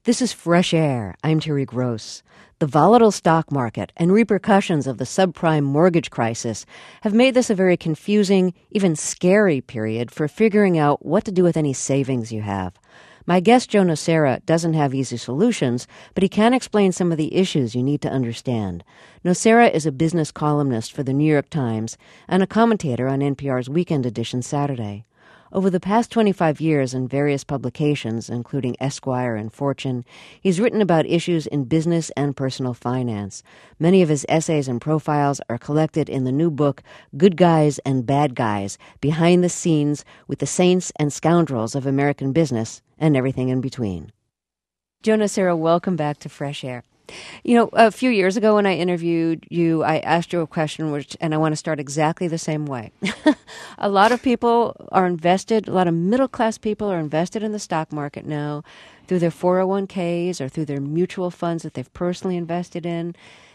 This is Fresh Air. I'm Terry Gross. The volatile stock market and repercussions of the subprime mortgage crisis have made this a very confusing, even scary period for figuring out what to do with any savings you have. My guest, Joe Nocera, doesn't have easy solutions, but he can explain some of the issues you need to understand. Nocera is a business columnist for the New York Times and a commentator on NPR's Weekend Edition Saturday. Over the past 25 years in various publications, including Esquire and Fortune, he's written about issues in business and personal finance. Many of his essays and profiles are collected in the new book, Good Guys and Bad Guys, Behind the Scenes with the Saints and Scoundrels of American Business and Everything in Between. Joe Nocera, welcome back to Fresh Air. You know, a few years ago when I interviewed you, I asked you a question, and I want to start exactly the same way. A lot of people are invested, a lot of middle-class people are invested in the stock market now through their 401ks or through their mutual funds that they've personally invested in.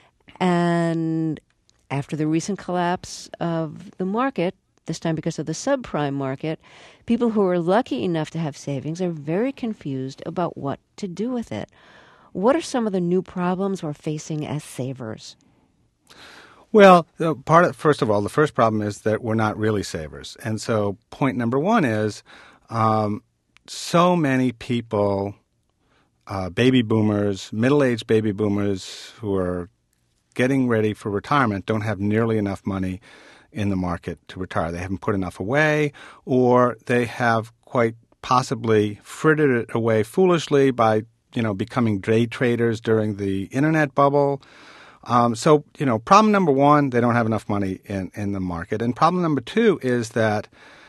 And after the recent collapse of the market, this time because of the subprime market, people who are lucky enough to have savings are very confused about what to do with it. What are some of the new problems we're facing as savers? Well, first of all, the first problem is that we're not really savers. And so point number one is so many people, baby boomers, middle-aged baby boomers who are getting ready for retirement don't have nearly enough money in the market to retire. They haven't put enough away, or they have quite possibly frittered it away foolishly by becoming day traders during the internet bubble. So problem number one, they don't have enough money in the market. And problem number two is that,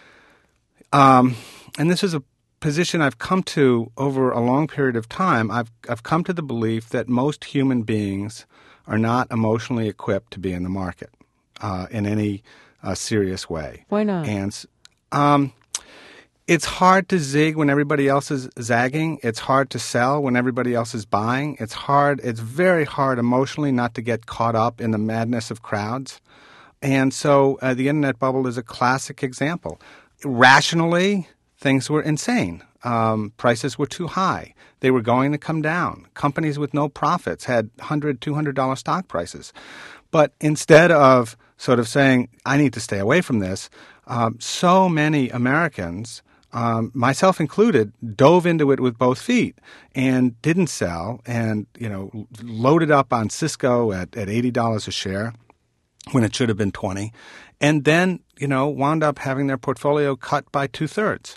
and this is a position I've come to over a long period of time, I've come to the belief that most human beings are not emotionally equipped to be in the market in any serious way. Why not? And it's hard to zig when everybody else is zagging. It's hard to sell when everybody else is buying. It's very hard emotionally not to get caught up in the madness of crowds. And so the internet bubble is a classic example. Rationally, things were insane. Prices were too high. They were going to come down. Companies with no profits had $100, $200 stock prices. But instead of sort of saying, I need to stay away from this, so many Americans, myself included, dove into it with both feet and didn't sell and, loaded up on Cisco at $80 a share when it should have been $20, and then, wound up having their portfolio cut by 2/3.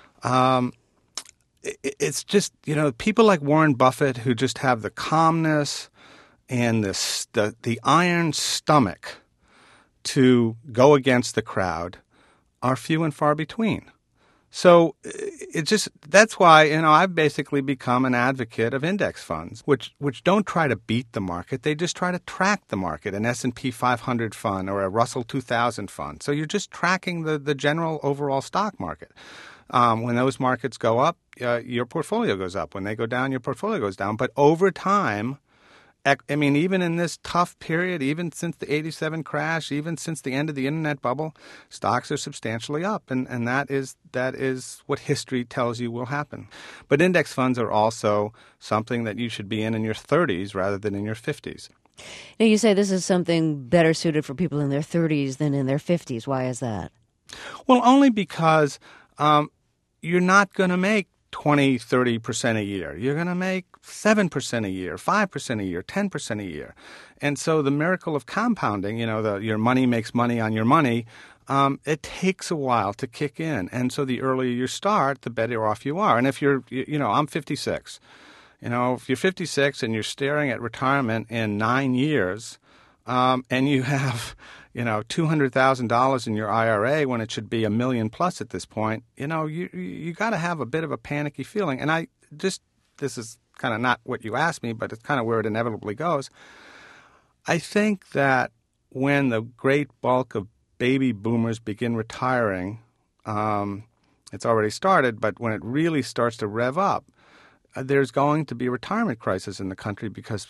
It's just, people like Warren Buffett who just have the calmness and the iron stomach to go against the crowd are few and far between. So that's why, I've basically become an advocate of index funds, which don't try to beat the market. They just try to track the market, an S&P 500 fund or a Russell 2000 fund. So you're just tracking the general overall stock market. When those markets go up, your portfolio goes up. When they go down, your portfolio goes down. But over time, even in this tough period, even since the 87 crash, even since the end of the internet bubble, stocks are substantially up. And that is what history tells you will happen. But index funds are also something that you should be in your 30s rather than in your 50s. Now, you say this is something better suited for people in their 30s than in their 50s. Why is that? Well, only because you're not going to make 20, 30% a year. You're going to make 7% a year, 5% a year, 10% a year. And so the miracle of compounding, your money makes money on your money, it takes a while to kick in. And so the earlier you start, the better off you are. And if I'm 56. If you're 56 and you're staring at retirement in 9 years, and you have $200,000 in your IRA when it should be $1 million plus at this point, you got to have a bit of a panicky feeling. And this is kind of not what you asked me, but it's kind of where it inevitably goes. I think that when the great bulk of baby boomers begin retiring, it's already started, but when it really starts to rev up, there's going to be a retirement crisis in the country because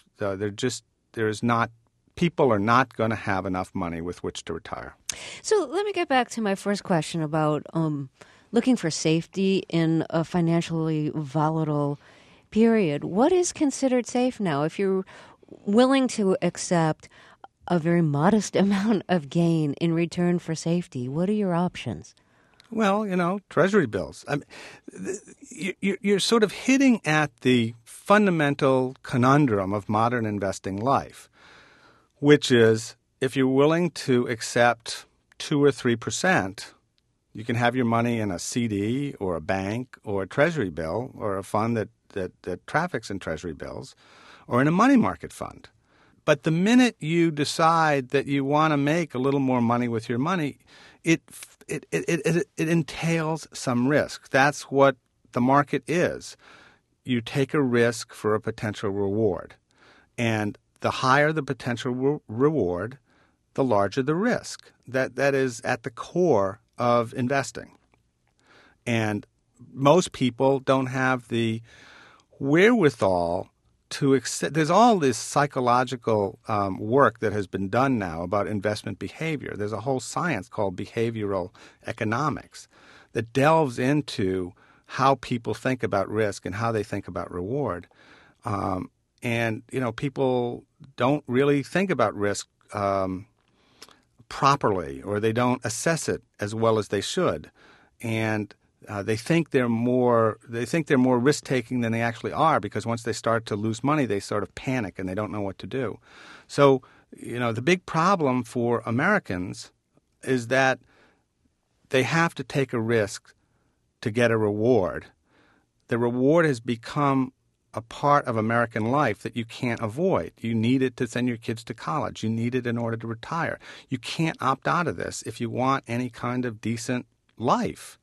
people are not going to have enough money with which to retire. So let me get back to my first question about looking for safety in a financially volatile period, what is considered safe now? If you're willing to accept a very modest amount of gain in return for safety, what are your options? Well, Treasury bills. You're sort of hitting at the fundamental conundrum of modern investing life, which is if you're willing to accept 2 or 3%, you can have your money in a CD or a bank or a Treasury bill or a fund that traffics in Treasury bills or in a money market fund. But the minute you decide that you want to make a little more money with your money, it entails some risk. That's what the market is. You take a risk for a potential reward. And the higher the potential reward, the larger the risk. That is at the core of investing. And most people don't have the wherewithal to accept. There's all this psychological work that has been done now about investment behavior. There's a whole science called behavioral economics that delves into how people think about risk and how they think about reward. And people don't really think about risk properly, or they don't assess it as well as they should. And they think they're more risk-taking than they actually are, because once they start to lose money, they sort of panic and they don't know what to do. So, the big problem for Americans is that they have to take a risk to get a reward. The reward has become a part of American life that you can't avoid. You need it to send your kids to college. You need it in order to retire. You can't opt out of this if you want any kind of decent life.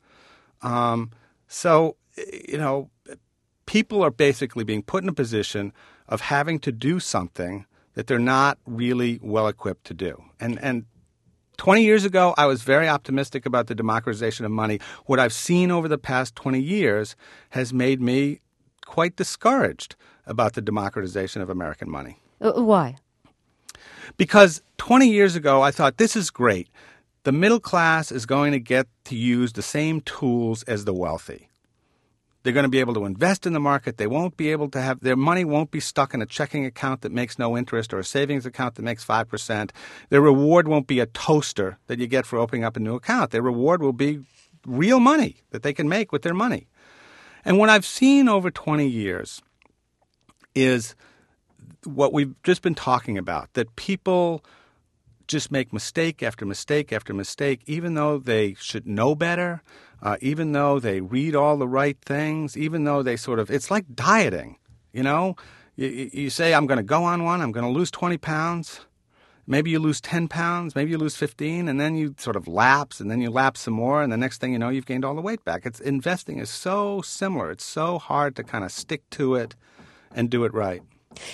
So, people are basically being put in a position of having to do something that they're not really well equipped to do. And 20 years ago, I was very optimistic about the democratization of money. What I've seen over the past 20 years has made me quite discouraged about the democratization of American money. Why? Because 20 years ago, I thought, this is great. The middle class is going to get to use the same tools as the wealthy. They're going to be able to invest in the market. They won't be able to have – their money won't be stuck in a checking account that makes no interest or a savings account that makes 5%. Their reward won't be a toaster that you get for opening up a new account. Their reward will be real money that they can make with their money. And what I've seen over 20 years is what we've just been talking about, that people – just make mistake after mistake after mistake, even though they should know better, even though they read all the right things, even though they it's like dieting, You say, I'm going to go on one, I'm going to lose 20 pounds. Maybe you lose 10 pounds, maybe you lose 15, and then you sort of lapse, and then you lapse some more, and the next thing you know, you've gained all the weight back. Investing is so similar. It's so hard to kind of stick to it and do it right.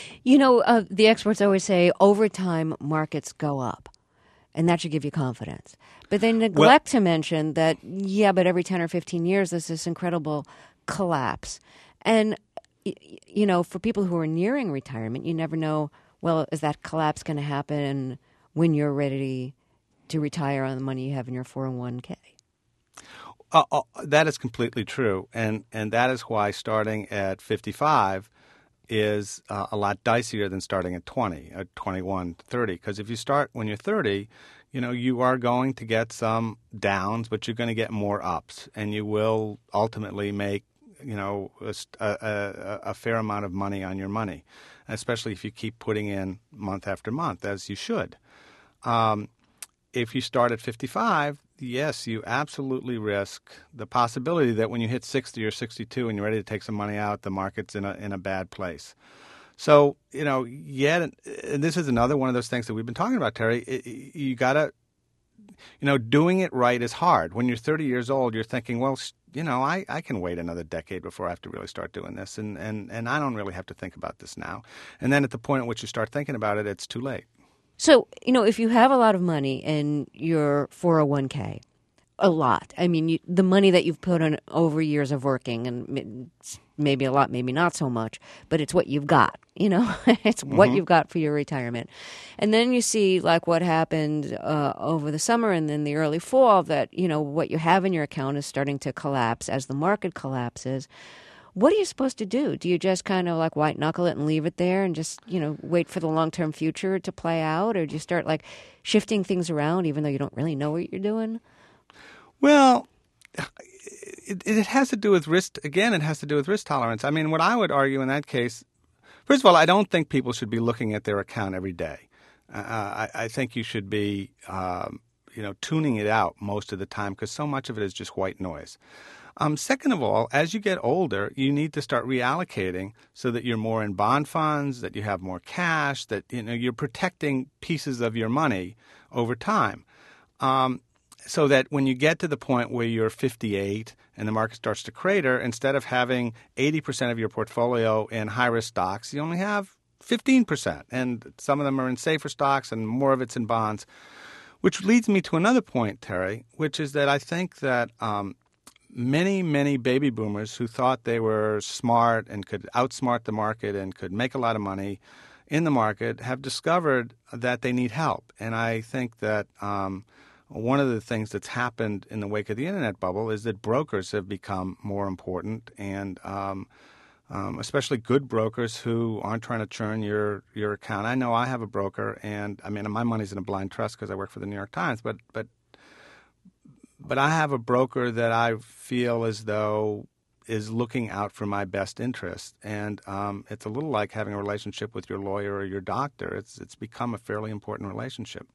The experts always say over time markets go up, and that should give you confidence. But they neglect to mention that, but every 10 or 15 years there's this incredible collapse. And, for people who are nearing retirement, you never know, is that collapse going to happen when you're ready to retire on the money you have in your 401k? That is completely true. And that is why starting at 55 is a lot dicier than starting at 20, at 21, 30. Because if you start when you're 30, you are going to get some downs, but you're going to get more ups. And you will ultimately make, a fair amount of money on your money, especially if you keep putting in month after month, as you should. If you start at 55, yes, you absolutely risk the possibility that when you hit 60 or 62 and you're ready to take some money out, the market's in a bad place. So, and this is another one of those things that we've been talking about, Terry. You got to, doing it right is hard. When you're 30 years old, you're thinking, I can wait another decade before I have to really start doing this, and I don't really have to think about this now. And then at the point at which you start thinking about it, it's too late. So, if you have a lot of money in your 401k, a lot. I mean, the money that you've put on over years of working, and maybe a lot, maybe not so much, but it's what you've got, It's what you've got for your retirement. And then you see, like, what happened over the summer and then the early fall, that, what you have in your account is starting to collapse as the market collapses. What are you supposed to do? Do you just kind of like white knuckle it and leave it there and just, wait for the long-term future to play out? Or do you start like shifting things around even though you don't really know what you're doing? Well, it has to do with risk. Again, it has to do with risk tolerance. I mean, what I would argue in that case, first of all, I don't think people should be looking at their account every day. I think you should be, tuning it out most of the time because so much of it is just white noise. Second of all, as you get older, you need to start reallocating so that you're more in bond funds, that you have more cash, that you're protecting pieces of your money over time. So that when you get to the point where you're 58 and the market starts to crater, instead of having 80% of your portfolio in high-risk stocks, you only have 15%. And some of them are in safer stocks and more of it's in bonds, which leads me to another point, Terry, which is that I think that many, many baby boomers who thought they were smart and could outsmart the market and could make a lot of money in the market have discovered that they need help. And I think that one of the things that's happened in the wake of the internet bubble is that brokers have become more important, and especially good brokers who aren't trying to churn your account. I know I have a broker, and I mean my money's in a blind trust because I work for the New York Times, but I have a broker that I feel as though is looking out for my best interest, and it's a little like having a relationship with your lawyer or your doctor. It's become a fairly important relationship.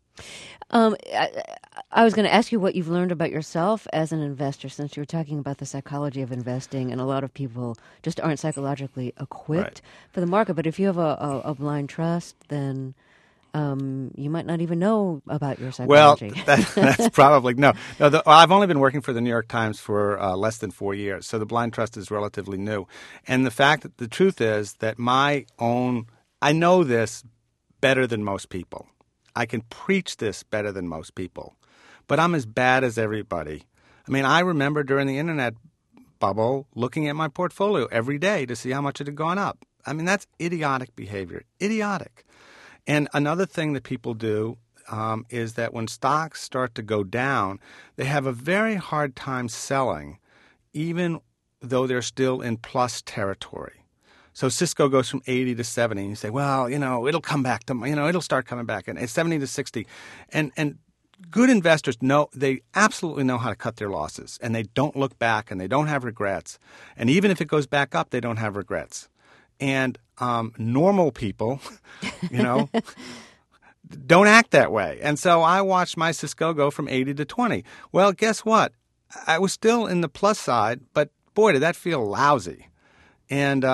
I was going to ask you what you've learned about yourself as an investor, since you were talking about the psychology of investing, and a lot of people just aren't psychologically equipped for the market. But if you have a blind trust, then you might not even know about your psychology. Well, that's probably no. I've only been working for the New York Times for less than 4 years, so the blind trust is relatively new. And the truth is that I know this better than most people. I can preach this better than most people, but I'm as bad as everybody. I mean, I remember during the internet bubble looking at my portfolio every day to see how much it had gone up. I mean, that's idiotic behavior. Idiotic. And another thing that people do is that when stocks start to go down, they have a very hard time selling, even though they're still in plus territory. So Cisco goes from 80 to 70, and you say, well, it'll come back to, it'll start coming back, and it's 70 to 60. And good investors they absolutely know how to cut their losses, and they don't look back, and they don't have regrets. And even if it goes back up, they don't have regrets. And normal people, don't act that way. And so I watched my Cisco go from 80 to 20. Well, guess what? I was still in the plus side, but boy, did that feel lousy. And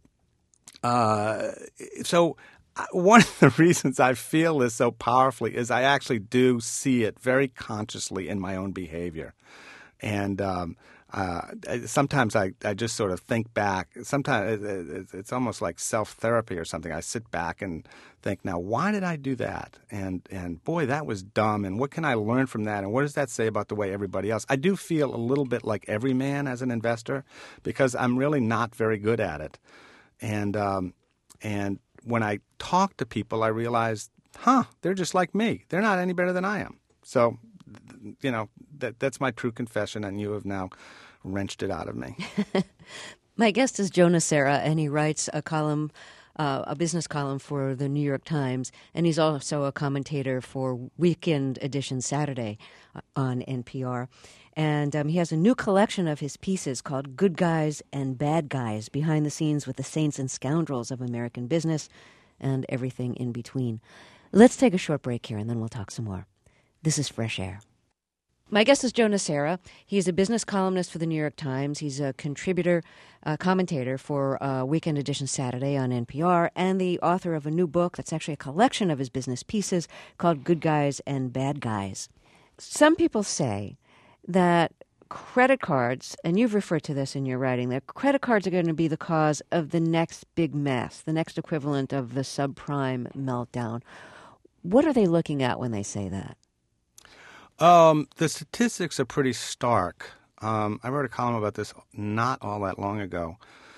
so one of the reasons I feel this so powerfully is I actually do see it very consciously in my own behavior. And sometimes I just sort of think back. Sometimes it's almost like self-therapy or something. I sit back and think, now, why did I do that? And boy, that was dumb. And what can I learn from that? And what does that say about the way everybody else? I do feel a little bit like every man as an investor because I'm really not very good at it. And when I talk to people, I realize, they're just like me. They're not any better than I am. So, that's my true confession, and you have now wrenched it out of me. My guest is Joe Nocera, and he writes a column, a business column for the New York Times, and he's also a commentator for Weekend Edition Saturday on NPR. And he has a new collection of his pieces called Good Guys and Bad Guys, behind the scenes with the saints and scoundrels of American business and everything in between. Let's take a short break here, and then we'll talk some more. This is Fresh Air. My guest is Joe Nocera. He's a business columnist for the New York Times. He's a contributor, commentator for Weekend Edition Saturday on NPR, and the author of a new book that's actually a collection of his business pieces called Good Guys and Bad Guys. Some people say that credit cards, and you've referred to this in your writing, that credit cards are going to be the cause of the next big mess, the next equivalent of the subprime meltdown. What are they looking at when they say that? The statistics are pretty stark. I wrote a column about this not all that long ago.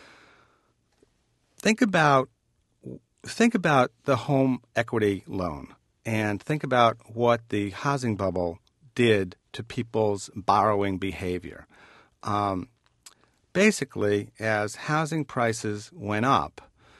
Think about the home equity loan, and think about what the housing bubble did to people's borrowing behavior. basically, as housing prices went up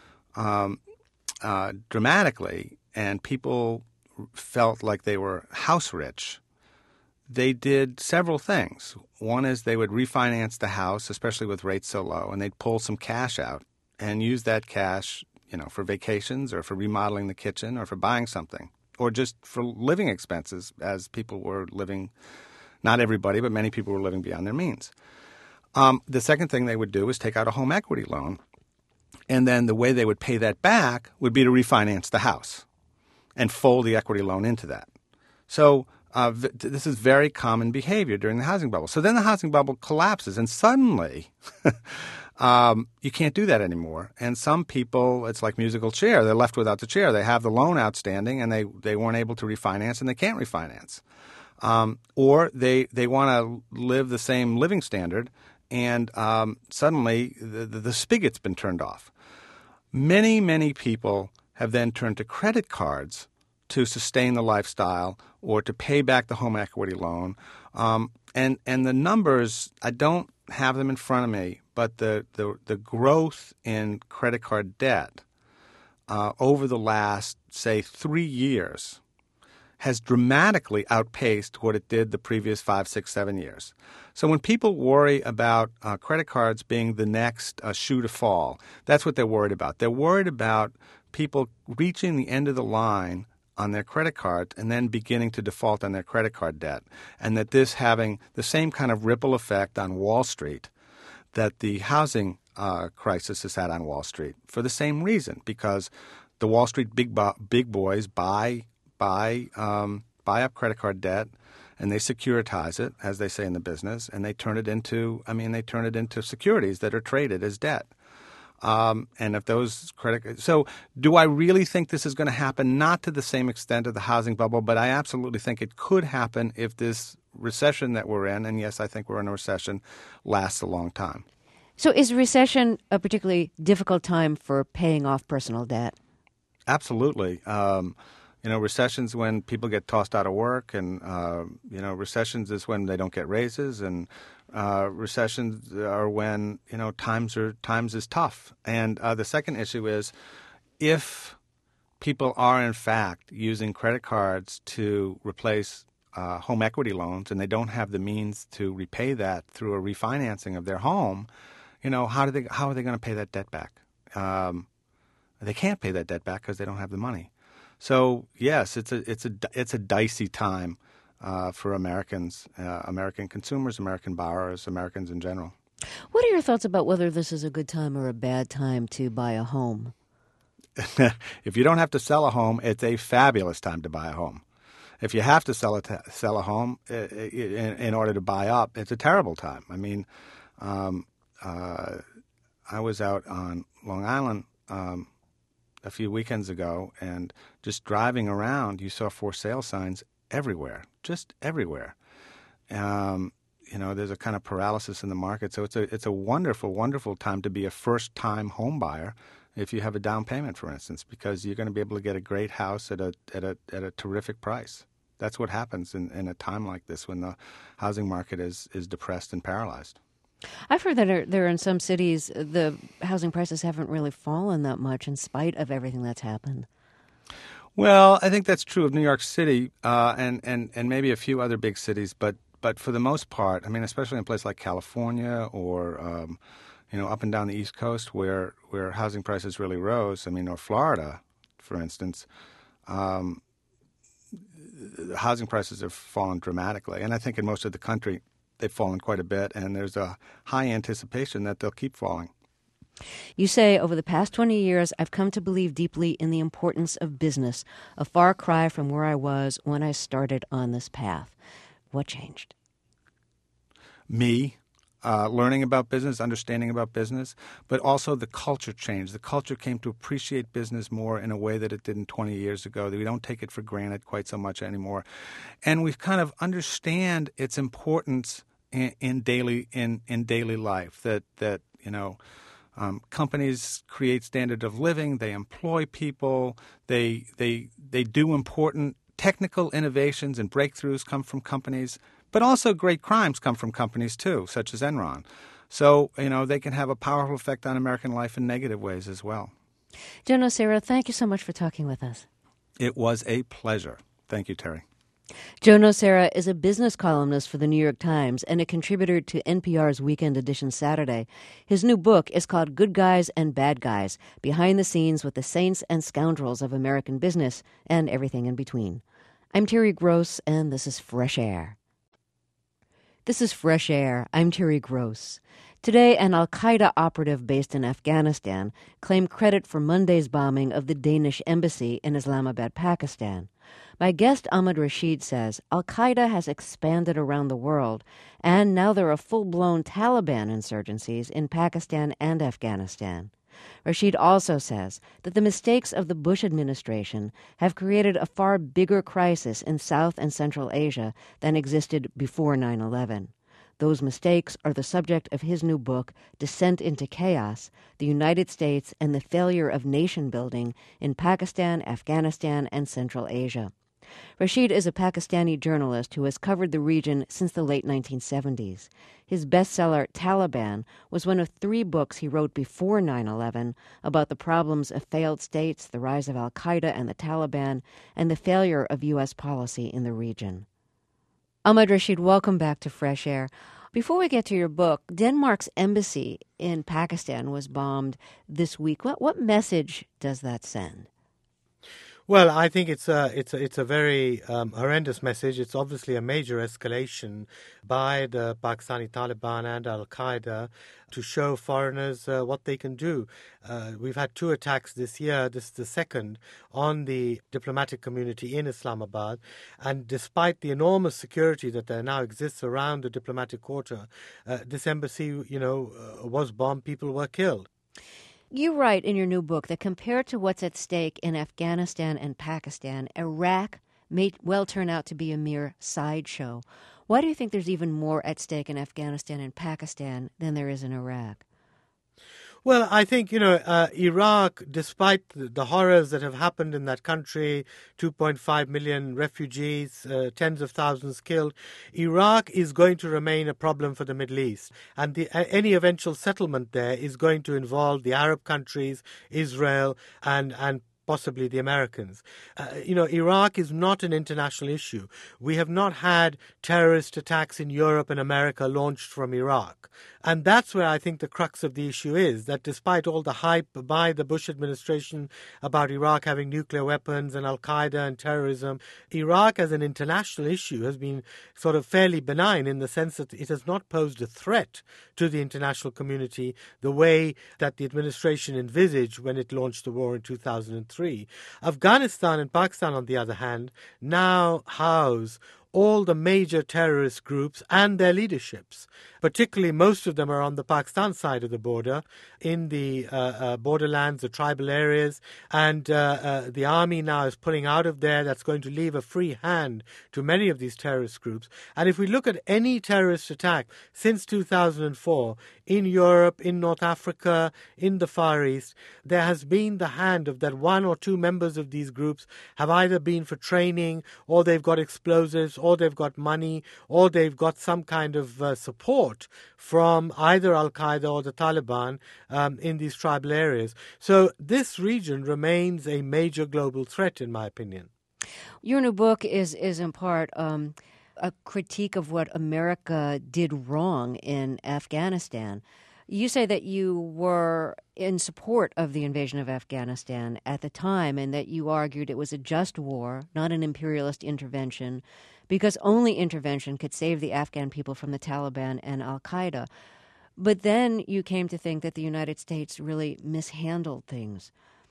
dramatically and people felt like they were house rich, they did several things. One is they would refinance the house, especially with rates so low, and they'd pull some cash out and use that cash, for vacations or for remodeling the kitchen or for buying something or just for living expenses as people were living, not everybody, but many people were living beyond their means. The second thing they would do is take out a home equity loan, and then the way they would pay that back would be to refinance the house and fold the equity loan into that. So this is very common behavior during the housing bubble. So then the housing bubble collapses, and suddenly you can't do that anymore. And some people, it's like musical chair. They're left without the chair. They have the loan outstanding, and they weren't able to refinance, and they can't refinance. Or they want to live the same living standard, and suddenly the spigot's been turned off. Many, many people have then turned to credit cards to sustain the lifestyle or to pay back the home equity loan. And the numbers, I don't have them in front of me, but the growth in credit card debt over the last, say, 3 years has dramatically outpaced what it did the previous 5, 6, 7 years. So when people worry about credit cards being the next shoe to fall, that's what they're worried about. They're worried about people reaching the end of the line on their credit card and then beginning to default on their credit card debt, and that this having the same kind of ripple effect on Wall Street that the housing crisis has had on Wall Street for the same reason, because the Wall Street big boys buy up credit card debt, and they securitize it, as they say in the business, and they turn it into securities that are traded as debt. And if those so do I really think this is going to happen? Not to the same extent of the housing bubble, but I absolutely think it could happen if this recession that we're in, and yes, I think we're in a recession, lasts a long time. So is recession a particularly difficult time for paying off personal debt? Absolutely. Recessions when people get tossed out of work, and recessions is when they don't get raises, and recessions are when times is tough. And the second issue is if people are in fact using credit cards to replace home equity loans, and they don't have the means to repay that through a refinancing of their home, how are they going to pay that debt back? They can't pay that debt back because they don't have the money. So yes, it's a dicey time for Americans, American consumers, American borrowers, Americans in general. What are your thoughts about whether this is a good time or a bad time to buy a home? If you don't have to sell a home, it's a fabulous time to buy a home. If you have to sell a home in order to buy up, it's a terrible time. I mean, I was out on Long Island a few weekends ago, and just driving around, you saw for sale signs everywhere, just everywhere. There's a kind of paralysis in the market. So it's a wonderful, wonderful time to be a first-time home buyer if you have a down payment, for instance, because you're going to be able to get a great house at a terrific price. That's what happens in a time like this when the housing market is depressed and paralyzed. I've heard that there in some cities the housing prices haven't really fallen that much in spite of everything that's happened. Well, I think that's true of New York City and maybe a few other big cities, but for the most part, I mean, especially in a place like California or up and down the East Coast where housing prices really rose. I mean, or Florida, for instance, housing prices have fallen dramatically, and I think in most of the country they've fallen quite a bit, and there's a high anticipation that they'll keep falling. You say, over the past 20 years, I've come to believe deeply in the importance of business, a far cry from where I was when I started on this path. What changed? Me, learning about business, understanding about business, but also the culture changed. The culture came to appreciate business more in a way that it didn't 20 years ago. That we don't take it for granted quite so much anymore. And we kind of understand its importance in daily life, that companies create standard of living, they employ people, they do important technical innovations and breakthroughs come from companies, but also great crimes come from companies too, such as Enron. So, they can have a powerful effect on American life in negative ways as well. Joe Nocera, thank you so much for talking with us. It was a pleasure. Thank you, Terry. Joe Nocera is a business columnist for the New York Times and a contributor to NPR's Weekend Edition Saturday. His new book is called Good Guys and Bad Guys, Behind the Scenes with the Saints and Scoundrels of American Business and Everything in Between. I'm Terry Gross, and this is Fresh Air. This is Fresh Air. I'm Terry Gross. Today, an al-Qaeda operative based in Afghanistan claimed credit for Monday's bombing of the Danish embassy in Islamabad, Pakistan. My guest Ahmed Rashid says al-Qaeda has expanded around the world, and now there are full-blown Taliban insurgencies in Pakistan and Afghanistan. Rashid also says that the mistakes of the Bush administration have created a far bigger crisis in South and Central Asia than existed before 9/11. Those mistakes are the subject of his new book, Descent into Chaos, The United States and the Failure of Nation Building in Pakistan, Afghanistan, and Central Asia. Rashid is a Pakistani journalist who has covered the region since the late 1970s. His bestseller, Taliban, was one of 3 books he wrote before 9/11 about the problems of failed states, the rise of al-Qaeda and the Taliban, and the failure of U.S. policy in the region. Ahmed Rashid, welcome back to Fresh Air. Before we get to your book, Denmark's embassy in Pakistan was bombed this week. What message does that send? Well, I think it's a very horrendous message. It's obviously a major escalation by the Pakistani Taliban and Al-Qaeda to show foreigners what they can do. We've had 2 attacks this year. This is the second on the diplomatic community in Islamabad. And despite the enormous security that there now exists around the diplomatic quarter, this embassy, was bombed. People were killed. You write in your new book that compared to what's at stake in Afghanistan and Pakistan, Iraq may well turn out to be a mere sideshow. Why do you think there's even more at stake in Afghanistan and Pakistan than there is in Iraq? Well, I think, Iraq, despite the horrors that have happened in that country, 2.5 million refugees, tens of thousands killed, Iraq is going to remain a problem for the Middle East. And any eventual settlement there is going to involve the Arab countries, Israel, and possibly the Americans. Iraq is not an international issue. We have not had terrorist attacks in Europe and America launched from Iraq. And that's where I think the crux of the issue is, that despite all the hype by the Bush administration about Iraq having nuclear weapons and Al-Qaeda and terrorism, Iraq as an international issue has been sort of fairly benign in the sense that it has not posed a threat to the international community the way that the administration envisaged when it launched the war in 2003. Afghanistan and Pakistan, on the other hand, now house all the major terrorist groups and their leaderships. Particularly, most of them are on the Pakistan side of the border, in the borderlands, the tribal areas, and the army now is pulling out of there. That's going to leave a free hand to many of these terrorist groups. And if we look at any terrorist attack since 2004, in Europe, in North Africa, in the Far East, there has been the hand of that 1 or 2 members of these groups have either been for training, or they've got explosives, or they've got money, or they've got some kind of support from either Al-Qaeda or the Taliban in these tribal areas. So this region remains a major global threat, in my opinion. Your new book is in part a critique of what America did wrong in Afghanistan. You say that you were in support of the invasion of Afghanistan at the time, and that you argued it was a just war, not an imperialist intervention, because only intervention could save the Afghan people from the Taliban and al-Qaeda. But then you came to think that the United States really mishandled things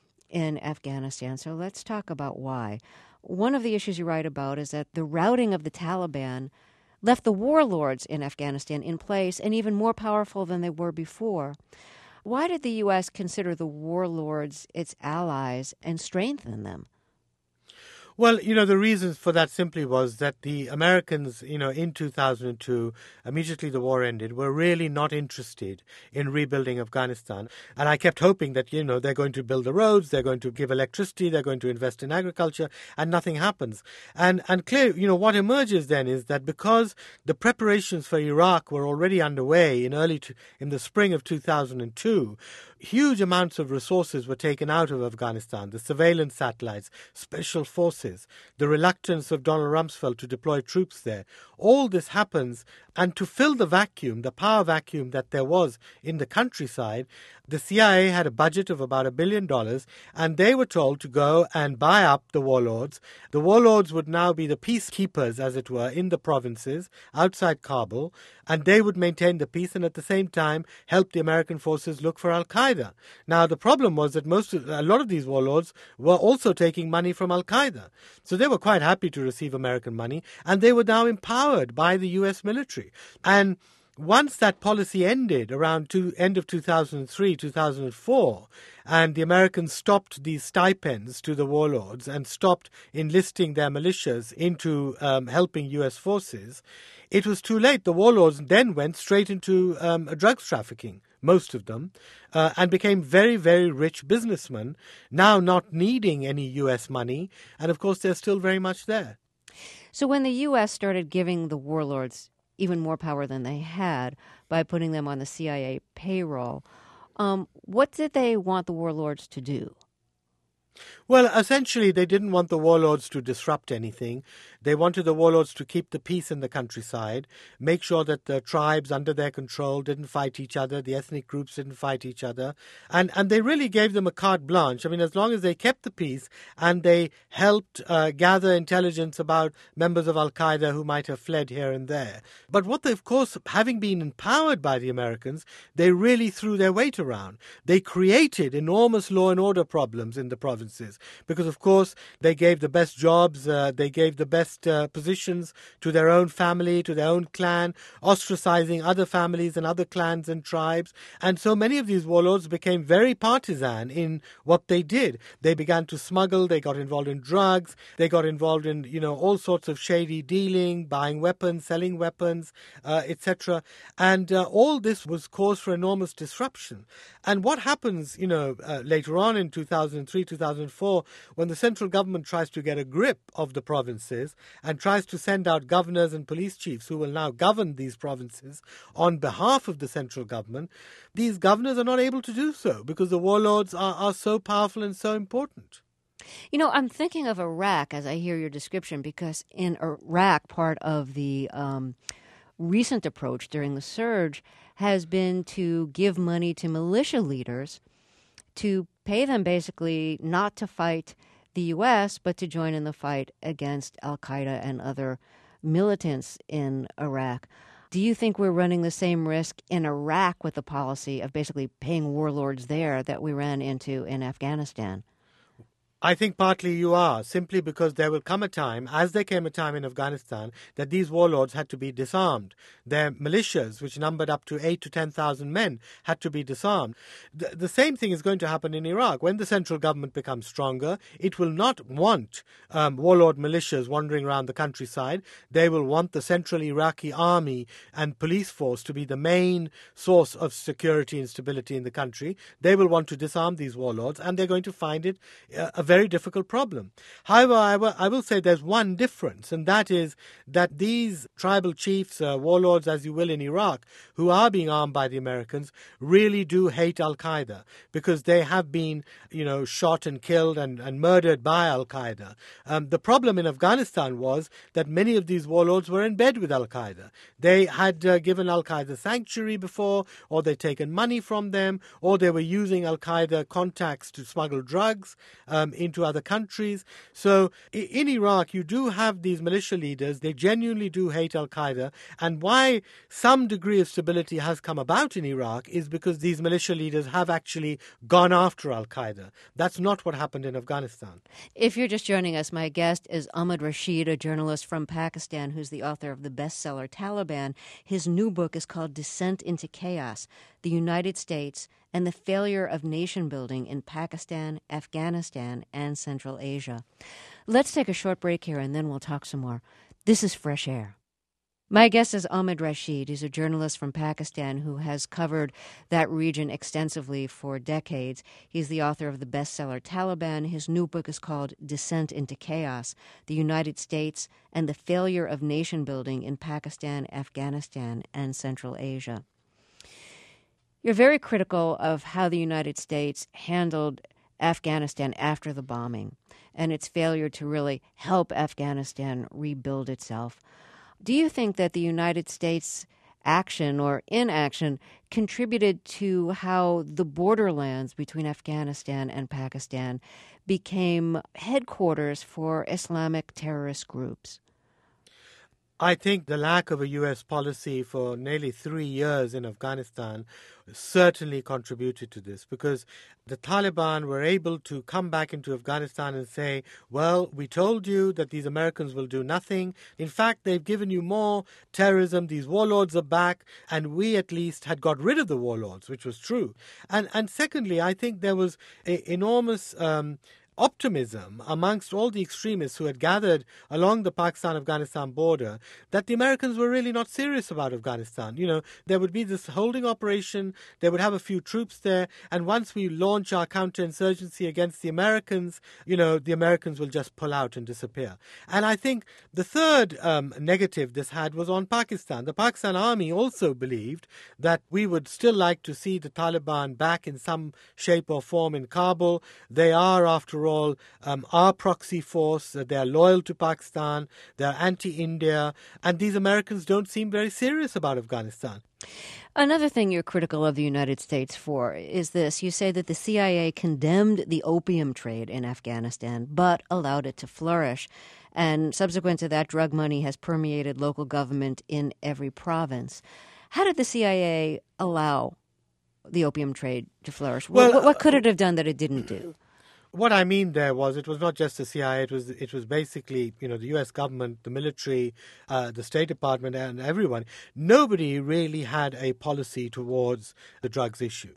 in Afghanistan. So let's talk about why. One of the issues you write about is that the routing of the Taliban left the warlords in Afghanistan in place and even more powerful than they were before. Why did the U.S. consider the warlords its allies and strengthen them? Well, the reasons for that simply was that the Americans, in 2002, immediately the war ended, were really not interested in rebuilding Afghanistan. And I kept hoping that, they're going to build the roads, they're going to give electricity, they're going to invest in agriculture, and nothing happens. And clearly, what emerges then is that because the preparations for Iraq were already underway in the spring of 2002, huge amounts of resources were taken out of Afghanistan, the surveillance satellites, special forces, the reluctance of Donald Rumsfeld to deploy troops there. All this happens, and to fill the vacuum, the power vacuum that there was in the countryside, the CIA had a budget of about $1 billion, and they were told to go and buy up the warlords. The warlords would now be the peacekeepers, as it were, in the provinces outside Kabul, and they would maintain the peace and at the same time help the American forces look for Al-Qaeda. Now, the problem was that a lot of these warlords were also taking money from Al-Qaeda. So they were quite happy to receive American money, and they were now empowered by the U.S. military. And once that policy ended around end of 2003, 2004, and the Americans stopped these stipends to the warlords and stopped enlisting their militias into helping U.S. forces, it was too late. The warlords then went straight into drugs trafficking, most of them, and became very, very rich businessmen, now not needing any U.S. money. And, of course, they're still very much there. So when the U.S. started giving the warlords even more power than they had by putting them on the CIA payroll, what did they want the warlords to do? Well, essentially, they didn't want the warlords to disrupt anything. They wanted the warlords to keep the peace in the countryside, make sure that the tribes under their control didn't fight each other, the ethnic groups didn't fight each other. And they really gave them a carte blanche. I mean, as long as they kept the peace and they helped gather intelligence about members of Al-Qaeda who might have fled here and there. But what they, of course, having been empowered by the Americans, they really threw their weight around. They created enormous law and order problems in the provinces because, of course, they gave the best jobs, they gave the best positions to their own family, to their own clan, ostracizing other families and other clans and tribes. And so many of these warlords became very partisan in what they did. They began to smuggle, they got involved in drugs, they got involved in, all sorts of shady dealing, buying weapons, selling weapons, etc. And all this was cause for enormous disruption. And what happens, later on in 2003, 2004, when the central government tries to get a grip of the provinces and tries to send out governors and police chiefs who will now govern these provinces on behalf of the central government, these governors are not able to do so because the warlords are so powerful and so important. I'm thinking of Iraq as I hear your description, because in Iraq, part of the recent approach during the surge has been to give money to militia leaders to pay them basically not to fight the U.S., but to join in the fight against al-Qaeda and other militants in Iraq. Do you think we're running the same risk in Iraq with the policy of basically paying warlords there that we ran into in Afghanistan? I think partly you are, simply because there will come a time, as there came a time in Afghanistan, that these warlords had to be disarmed. Their militias, which numbered up to 8,000 to 10,000 men, had to be disarmed. The same thing is going to happen in Iraq. When the central government becomes stronger, it will not want warlord militias wandering around the countryside. They will want the central Iraqi army and police force to be the main source of security and stability in the country. They will want to disarm these warlords, and they're going to find it a very difficult problem. However, I will say there's one difference, and that is that these tribal chiefs, warlords, as you will, in Iraq, who are being armed by the Americans, really do hate Al-Qaeda because they have been, shot and killed and murdered by Al-Qaeda. The problem in Afghanistan was that many of these warlords were in bed with Al-Qaeda. They had given Al-Qaeda sanctuary before, or they'd taken money from them, or they were using Al-Qaeda contacts to smuggle drugs into other countries. So in Iraq, you do have these militia leaders. They genuinely do hate Al-Qaeda. And why some degree of stability has come about in Iraq is because these militia leaders have actually gone after Al-Qaeda. That's not what happened in Afghanistan. If you're just joining us, my guest is Ahmed Rashid, a journalist from Pakistan who's the author of the bestseller Taliban. His new book is called Descent into Chaos: The United States and the failure of nation building in Pakistan, Afghanistan, and Central Asia. Let's take a short break here and then we'll talk some more. This is Fresh Air. My guest is Ahmed Rashid. He's a journalist from Pakistan who has covered that region extensively for decades. He's the author of the bestseller Taliban. His new book is called Descent into Chaos: The United States and the Failure of Nation Building in Pakistan, Afghanistan, and Central Asia. You're very critical of how the United States handled Afghanistan after the bombing and its failure to really help Afghanistan rebuild itself. Do you think that the United States' action or inaction contributed to how the borderlands between Afghanistan and Pakistan became headquarters for Islamic terrorist groups? I think the lack of a U.S. policy for nearly 3 years in Afghanistan certainly contributed to this, because the Taliban were able to come back into Afghanistan and say, well, we told you that these Americans will do nothing. In fact, they've given you more terrorism. These warlords are back, and we at least had got rid of the warlords, which was true. And secondly, I think there was enormous optimism amongst all the extremists who had gathered along the Pakistan-Afghanistan border that the Americans were really not serious about Afghanistan. You know, there would be this holding operation, they would have a few troops there, and once we launch our counterinsurgency against the Americans, you know, the Americans will just pull out and disappear. And I think the third negative this had was on Pakistan. The Pakistan army also believed that we would still like to see the Taliban back in some shape or form in Kabul. They are, after all, our proxy force. They are loyal to Pakistan. They are anti-India. And these Americans don't seem very serious about Afghanistan. Another thing you're critical of the United States for is this. You say that the CIA condemned the opium trade in Afghanistan, but allowed it to flourish. And subsequent to that, drug money has permeated local government in every province. How did the CIA allow the opium trade to flourish? Well, what could it have done that it didn't do? What I mean there was, it was not just the CIA, it was basically, you know, the U.S. government, the military, the State Department, and everyone. Nobody really had a policy towards the drugs issue.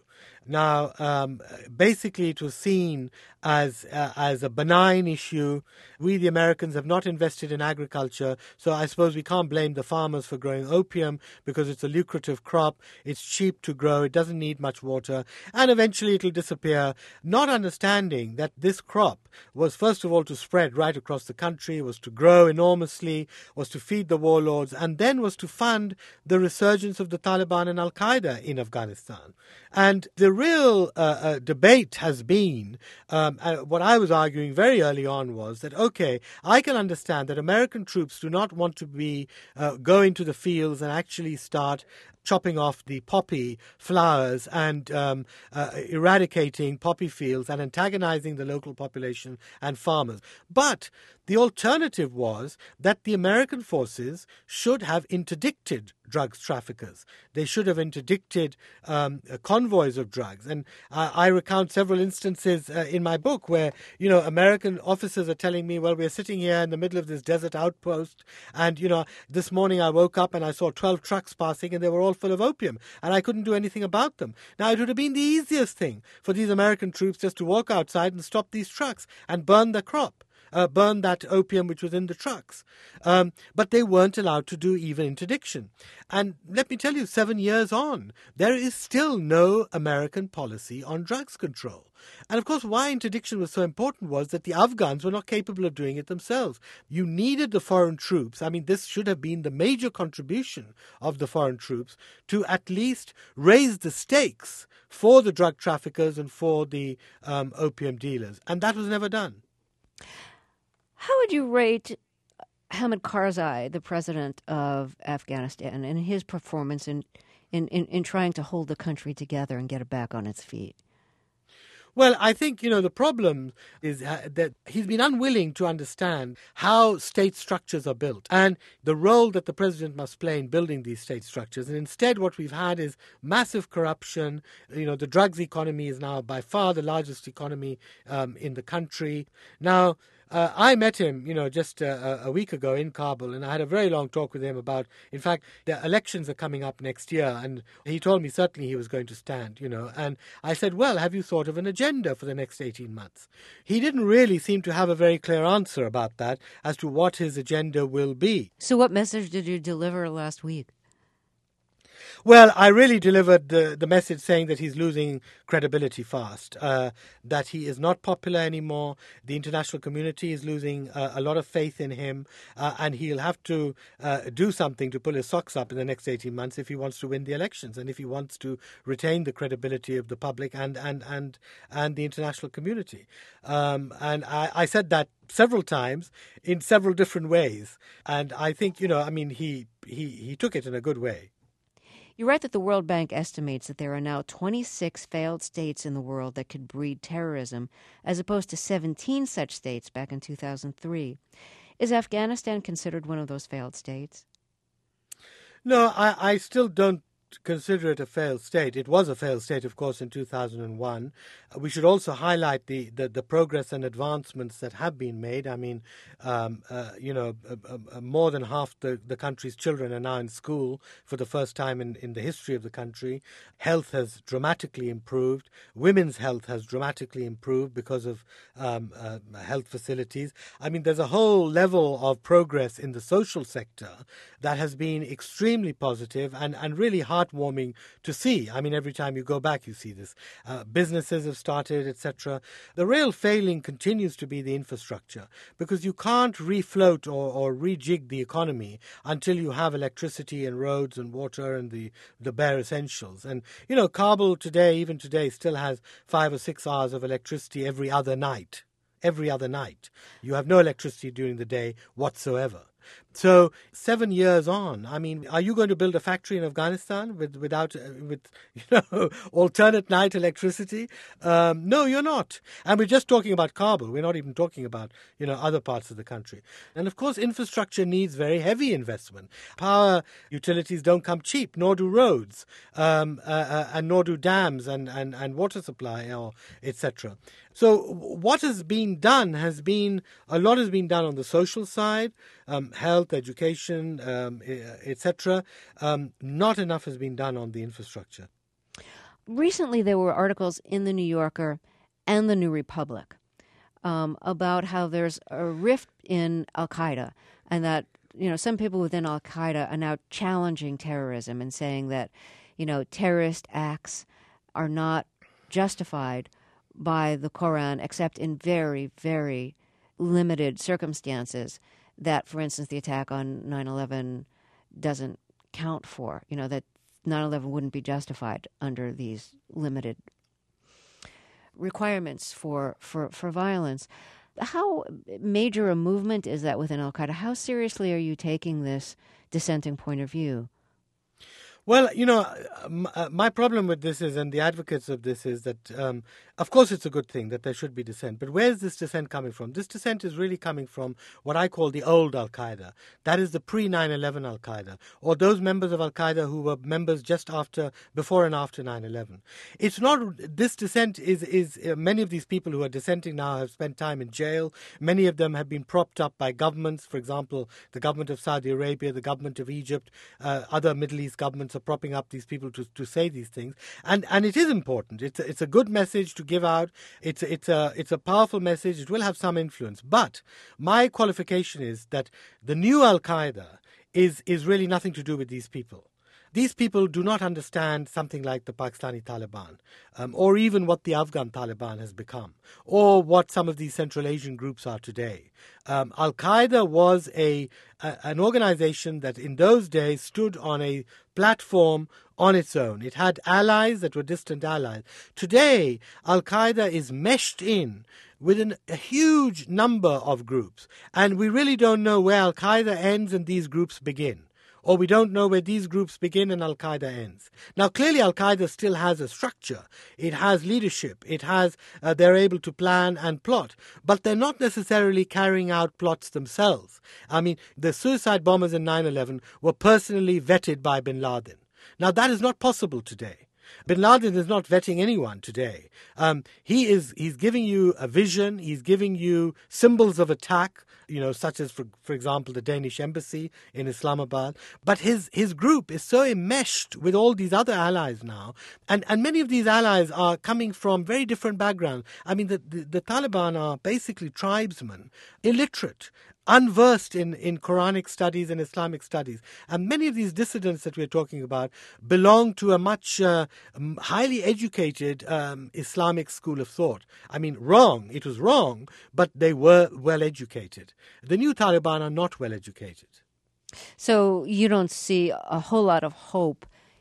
Now, basically, it was seen as a benign issue. We, the Americans, have not invested in agriculture, so I suppose we can't blame the farmers for growing opium because it's a lucrative crop, it's cheap to grow, it doesn't need much water, and eventually it'll disappear, not understanding that this crop was, first of all, to spread right across the country, was to grow enormously, was to feed the warlords, and then was to fund the resurgence of the Taliban and Al-Qaeda in Afghanistan. And the real debate has been, what I was arguing very early on was that, okay, I can understand that American troops do not want to go into the fields and actually start chopping off the poppy flowers and eradicating poppy fields and antagonizing the local population and farmers. But the alternative was that the American forces should have interdicted drugs traffickers. They should have interdicted convoys of drugs. And I recount several instances in my book where, you know, American officers are telling me, well, we're sitting here in the middle of this desert outpost, and, you know, this morning I woke up and I saw 12 trucks passing and they were all full of opium, and I couldn't do anything about them. Now, it would have been the easiest thing for these American troops just to walk outside and stop these trucks and burn the crop. Burn that opium which was in the trucks. But they weren't allowed to do even interdiction. And let me tell you, 7 years on, there is still no American policy on drugs control. And of course, why interdiction was so important was that the Afghans were not capable of doing it themselves. You needed the foreign troops. I mean, this should have been the major contribution of the foreign troops to at least raise the stakes for the drug traffickers and for the opium dealers. And that was never done. How would you rate Hamid Karzai, the president of Afghanistan, and his performance in trying to hold the country together and get it back on its feet? Well, I think, you know, the problem is that he's been unwilling to understand how state structures are built and the role that the president must play in building these state structures. And instead, what we've had is massive corruption. You know, the drugs economy is now by far the largest economy in the country. Now, I met him, just a week ago in Kabul, and I had a very long talk with him about, in fact, the elections are coming up next year, and he told me certainly he was going to stand, and I said, well, have you thought of an agenda for the next 18 months? He didn't really seem to have a very clear answer about that as to what his agenda will be. So what message did you deliver last week? Well, I really delivered the message saying that he's losing credibility fast, that he is not popular anymore. The international community is losing a lot of faith in him, and he'll have to do something to pull his socks up in the next 18 months if he wants to win the elections and if he wants to retain the credibility of the public and the international community. And I said that several times in several different ways. And I think, he took it in a good way. You write that the World Bank estimates that there are now 26 failed states in the world that could breed terrorism, as opposed to 17 such states back in 2003. Is Afghanistan considered one of those failed states? No, I still don't consider it a failed state. It was a failed state, of course, in 2001. We should also highlight the progress and advancements that have been made. I mean, more than half the country's children are now in school for the first time in the history of the country. Health has dramatically improved. Women's health has dramatically improved because of health facilities. I mean, there's a whole level of progress in the social sector that has been extremely positive and really heartwarming to see. I mean, every time you go back, you see this. Businesses have started, etc. The real failing continues to be the infrastructure, because you can't refloat or rejig the economy until you have electricity and roads and water and the bare essentials. And, Kabul today, even today, still has 5 or 6 hours of electricity every other night. Every other night. You have no electricity during the day whatsoever. So 7 years on, I mean, are you going to build a factory in Afghanistan with alternate night electricity? No, you're not. And we're just talking about Kabul. We're not even talking about, other parts of the country. And of course, infrastructure needs very heavy investment. Power utilities don't come cheap, nor do roads, and nor do dams and water supply, or etc. So what has been done a lot has been done on the social side, health, education, etc. Not enough has been done on the infrastructure. Recently, there were articles in the New Yorker and the New Republic about how there's a rift in Al-Qaeda, and that some people within Al-Qaeda are now challenging terrorism and saying that terrorist acts are not justified by the Quran except in very, very limited circumstances that, for instance, the attack on 9/11 doesn't count for, that 9/11 wouldn't be justified under these limited requirements for violence. How major a movement is that within Al-Qaeda? How seriously are you taking this dissenting point of view? Well, my problem with this is, and the advocates of this is that, of course, it's a good thing that there should be dissent. But where's this dissent coming from? This dissent is really coming from what I call the old Al-Qaeda. That is the pre-9/11 Al-Qaeda, or those members of Al-Qaeda who were members just before and after 9/11. It's not, this dissent is many of these people who are dissenting now have spent time in jail. Many of them have been propped up by governments, for example, the government of Saudi Arabia, the government of Egypt, other Middle East governments are propping up these people to say these things, and it is important. It's a good message to give out. It's a powerful message. It will have some influence. But my qualification is that the new Al-Qaeda is really nothing to do with these people. These people do not understand something like the Pakistani Taliban, or even what the Afghan Taliban has become, or what some of these Central Asian groups are today. Al-Qaeda was an organization that in those days stood on a platform on its own. It had allies that were distant allies. Today, Al-Qaeda is meshed in with a huge number of groups, and we really don't know where Al-Qaeda ends and these groups begin. Or we don't know where these groups begin and Al-Qaeda ends. Now, clearly, Al-Qaeda still has a structure. It has leadership. They're able to plan and plot. But they're not necessarily carrying out plots themselves. I mean, the suicide bombers in 9/11 were personally vetted by bin Laden. Now, that is not possible today. Bin Laden is not vetting anyone today. He's giving you a vision. He's giving you symbols of attack, such as, for example, the Danish embassy in Islamabad. But his group is so enmeshed with all these other allies now, and many of these allies are coming from very different backgrounds. I mean, the Taliban are basically tribesmen, illiterate, unversed in Quranic studies and Islamic studies. And many of these dissidents that we're talking about belong to a much highly educated Islamic school of thought. I mean, wrong. It was wrong, but they were well educated. The new Taliban are not well educated. So you don't see a whole lot of hope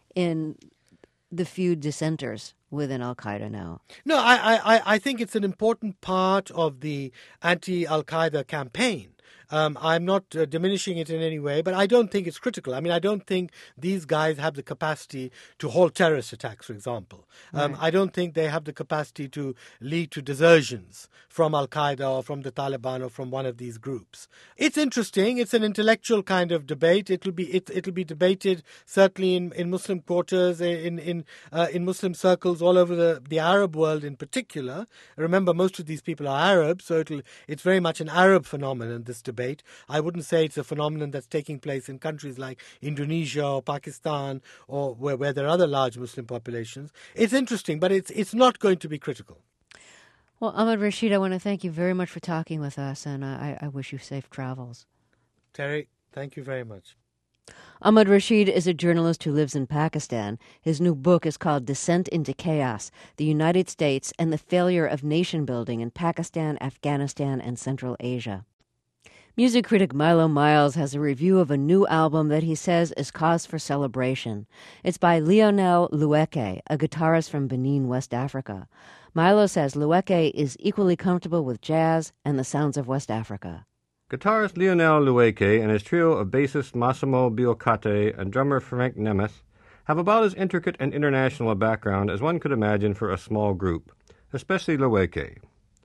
in the few dissenters within Al-Qaeda now? No, I think it's an important part of the anti-Al-Qaeda campaign. I'm not diminishing it in any way, but I don't think it's critical. I mean, I don't think these guys have the capacity to halt terrorist attacks, for example. Right. I don't think they have the capacity to lead to desertions from Al-Qaeda or from the Taliban or from one of these groups. It's interesting. It's an intellectual kind of debate. It'll be debated certainly in Muslim quarters, in Muslim circles all over the Arab world in particular. Remember, most of these people are Arab, so it's very much an Arab phenomenon, this debate. I wouldn't say it's a phenomenon that's taking place in countries like Indonesia or Pakistan or where there are other large Muslim populations. It's interesting, but it's not going to be critical. Well, Ahmed Rashid, I want to thank you very much for talking with us, and I wish you safe travels. Terry, thank you very much. Ahmed Rashid is a journalist who lives in Pakistan. His new book is called Descent into Chaos, The United States and the Failure of Nation Building in Pakistan, Afghanistan, and Central Asia. Music critic Milo Miles has a review of a new album that he says is cause for celebration. It's by Lionel Loueke, a guitarist from Benin, West Africa. Milo says Loueke is equally comfortable with jazz and the sounds of West Africa. Guitarist Lionel Loueke and his trio of bassist Massimo Biocate and drummer Frank Nemeth have about as intricate and international a background as one could imagine for a small group, especially Loueke.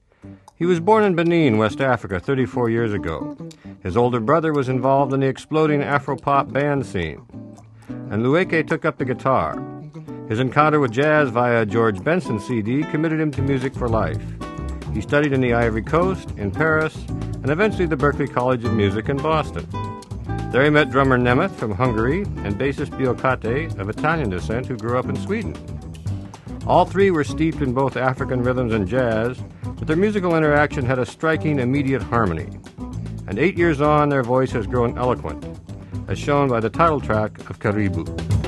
He was born in Benin, West Africa, 34 years ago. His older brother was involved in the exploding Afro-pop band scene, and Loueke took up the guitar. His encounter with jazz via George Benson CD committed him to music for life. He studied in the Ivory Coast, in Paris, and eventually the Berklee College of Music in Boston. There he met drummer Nemeth from Hungary and bassist Biocate of Italian descent who grew up in Sweden. All three were steeped in both African rhythms and jazz, but their musical interaction had a striking immediate harmony. And 8 years on, their voice has grown eloquent, as shown by the title track of Karibu.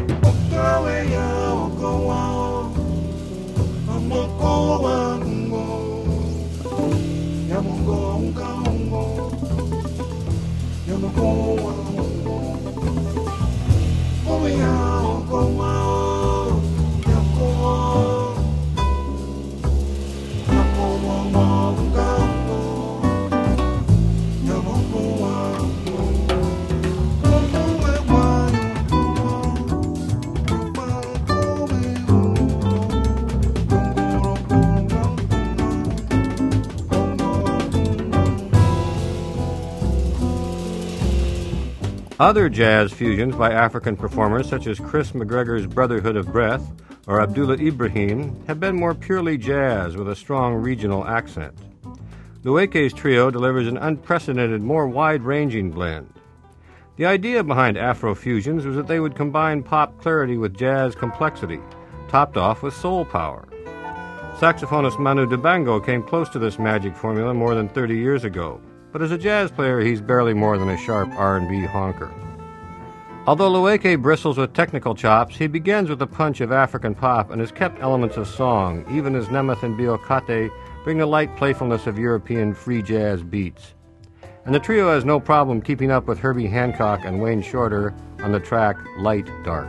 Other jazz fusions by African performers such as Chris McGregor's Brotherhood of Breath or Abdullah Ibrahim have been more purely jazz with a strong regional accent. Loueke's trio delivers an unprecedented, more wide-ranging blend. The idea behind Afro-fusions was that they would combine pop clarity with jazz complexity, topped off with soul power. Saxophonist Manu Dibango came close to this magic formula more than 30 years ago, but as a jazz player, he's barely more than a sharp R&B honker. Although Loueke bristles with technical chops, he begins with a punch of African pop and has kept elements of song, even as Nemeth and Biocate bring the light playfulness of European free jazz beats. And the trio has no problem keeping up with Herbie Hancock and Wayne Shorter on the track Light Dark.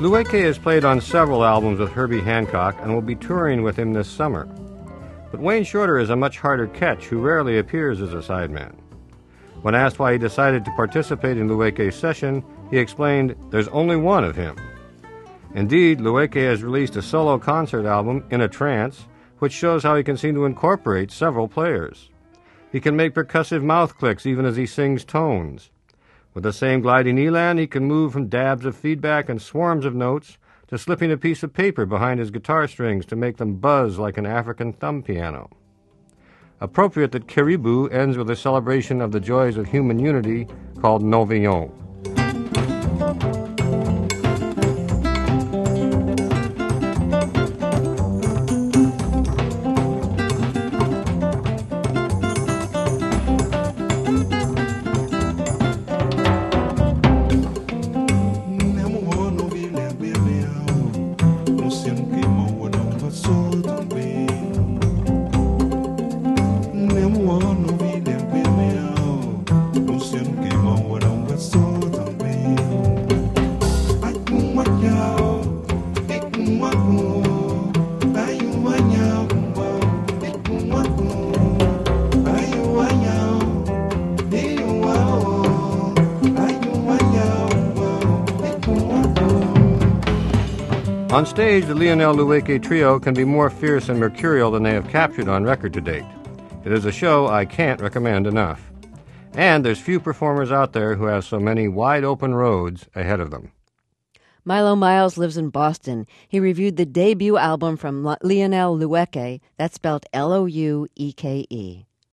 Lueke has played on several albums with Herbie Hancock and will be touring with him this summer. But Wayne Shorter is a much harder catch who rarely appears as a sideman. When asked why he decided to participate in Lueke's session, he explained, "There's only one of him." Indeed, Lueke has released a solo concert album, In a Trance, which shows how he can seem to incorporate several players. He can make percussive mouth clicks even as he sings tones. With the same gliding elan, he can move from dabs of feedback and swarms of notes to slipping a piece of paper behind his guitar strings to make them buzz like an African thumb piano. Appropriate that Caribou ends with a celebration of the joys of human unity called Novillon. On stage, the Lionel Lueke Trio can be more fierce and mercurial than they have captured on record to date. It is a show I can't recommend enough. And there's few performers out there who have so many wide-open roads ahead of them. Milo Miles lives in Boston. He reviewed the debut album from Lionel Lueke, that's spelled Loueke.